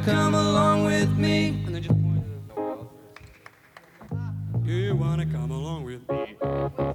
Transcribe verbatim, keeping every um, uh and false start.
come along with me? And then just point to the wall. You wanna come along with me?